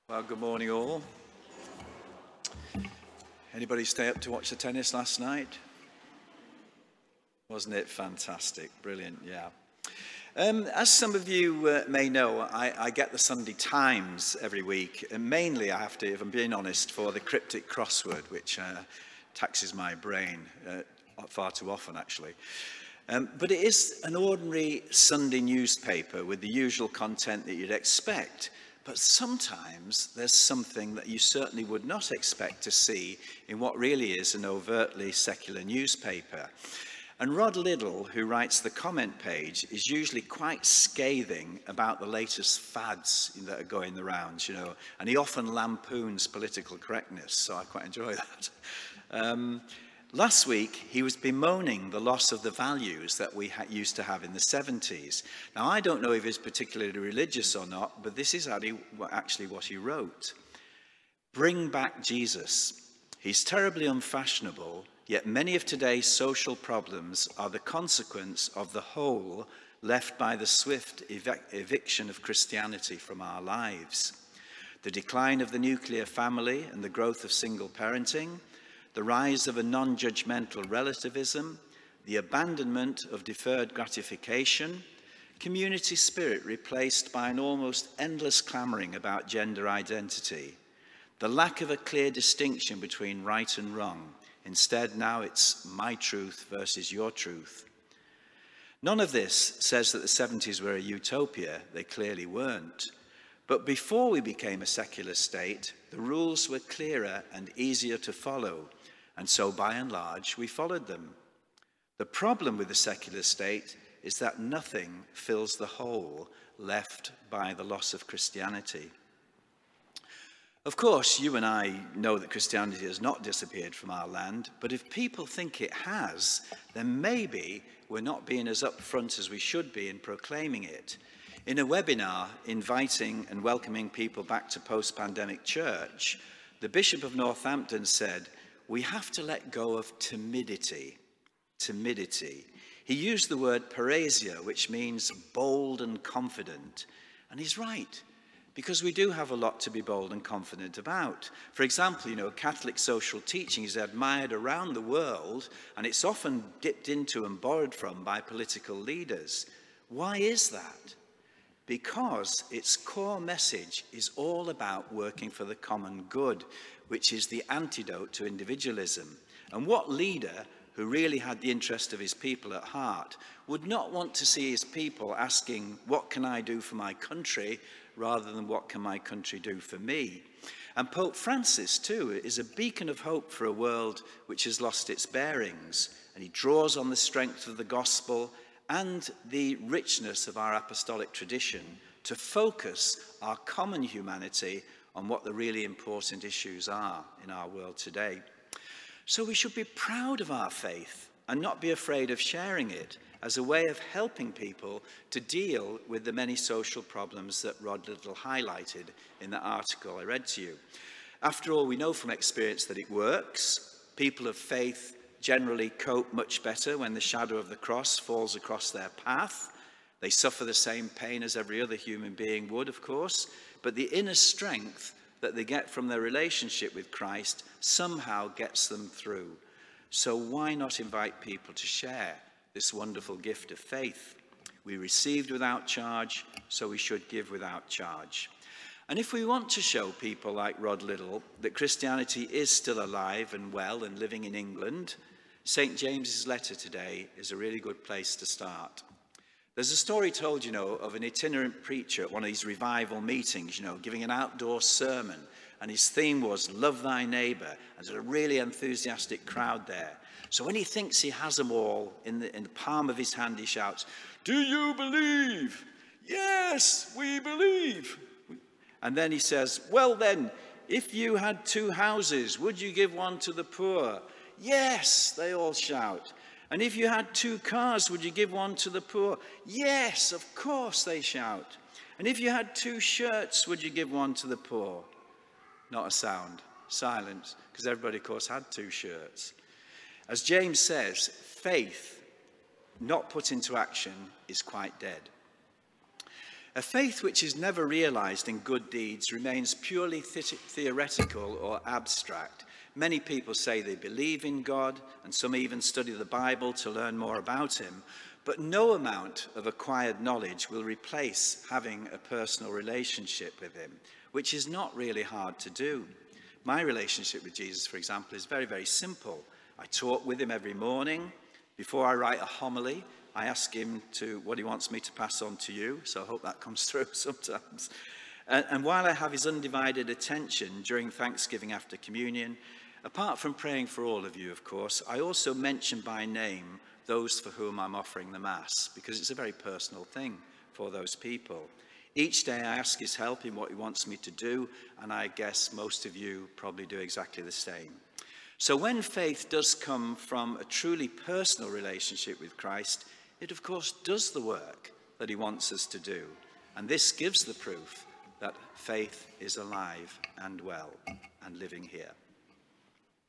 Well, good morning all. Anybody stay up to watch the tennis last night? Wasn't it fantastic? Brilliant, yeah. As some of you may know, I get the Sunday Times every week, and mainly I have to, if I'm being honest, for the cryptic crossword, which taxes my brain far too often, actually. But it is an ordinary Sunday newspaper with the usual content that you'd expect. But sometimes there's something that you certainly would not expect to see in what really is an overtly secular newspaper. And Rod Liddle, who writes the comment page, is usually quite scathing about the latest fads that are going the rounds, and he often lampoons political correctness, so I quite enjoy that. Last week, he was bemoaning the loss of the values that we used to have in the 70s. Now, I don't know if he's particularly religious or not, but this is actually what he wrote. Bring back Jesus. He's terribly unfashionable, yet many of today's social problems are the consequence of the hole left by the swift eviction of Christianity from our lives. The decline of the nuclear family and the growth of single parenting, the rise of a non-judgmental relativism, the abandonment of deferred gratification, community spirit replaced by an almost endless clamoring about gender identity, the lack of a clear distinction between right and wrong. Instead, now it's my truth versus your truth. None of this says that the 70s were a utopia. They clearly weren't. But before we became a secular state, the rules were clearer and easier to follow. And so, by and large, we followed them. The problem with the secular state is that nothing fills the hole left by the loss of Christianity. Of course, you and I know that Christianity has not disappeared from our land, but if people think it has, then maybe we're not being as upfront as we should be in proclaiming it. In a webinar inviting and welcoming people back to post-pandemic church, the Bishop of Northampton said, we have to let go of timidity. Timidity. He used the word parasia, which means bold and confident. And he's right, because we do have a lot to be bold and confident about. For example, Catholic social teaching is admired around the world, and it's often dipped into and borrowed from by political leaders. Why is that? Because its core message is all about working for the common good, which is the antidote to individualism. And what leader who really had the interest of his people at heart would not want to see his people asking, what can I do for my country, rather than what can my country do for me? And Pope Francis, too, is a beacon of hope for a world which has lost its bearings. And he draws on the strength of the gospel and the richness of our apostolic tradition to focus our common humanity on what the really important issues are in our world today. So we should be proud of our faith and not be afraid of sharing it as a way of helping people to deal with the many social problems that Rod Liddle highlighted in that article I read to you. After all, we know from experience that it works. People of faith generally cope much better when the shadow of the cross falls across their path. They suffer the same pain as every other human being would, of course, but the inner strength that they get from their relationship with Christ somehow gets them through. So why not invite people to share this wonderful gift of faith? We received without charge, so we should give without charge. And if we want to show people like Rod Liddle that Christianity is still alive and well and living in England, St. James's letter today is a really good place to start. There's a story told, of an itinerant preacher at one of these revival meetings, giving an outdoor sermon. And his theme was, love thy neighbour. And there's a really enthusiastic crowd there. So when he thinks he has them all in the palm of his hand, he shouts, do you believe? Yes, we believe. And then he says, well then, if you had 2 houses, would you give one to the poor? Yes, they all shout. And if you had 2 cars, would you give one to the poor? Yes, of course, they shout. And if you had 2 shirts, would you give one to the poor? Not a sound. Silence, because everybody, of course, had 2 shirts. As James says, faith not put into action is quite dead. A faith which is never realized in good deeds remains purely theoretical or abstract. Many people say they believe in God, and some even study the Bible to learn more about him, but no amount of acquired knowledge will replace having a personal relationship with him, which is not really hard to do. My relationship with Jesus, for example, is very, very simple. I talk with him every morning. Before I write a homily, I ask him what he wants me to pass on to you, so I hope that comes through sometimes. And while I have his undivided attention during Thanksgiving after communion, apart from praying for all of you, of course, I also mention by name those for whom I'm offering the Mass, because it's a very personal thing for those people. Each day I ask his help in what he wants me to do, and I guess most of you probably do exactly the same. So when faith does come from a truly personal relationship with Christ, it of course does the work that he wants us to do. And this gives the proof that faith is alive and well and living here.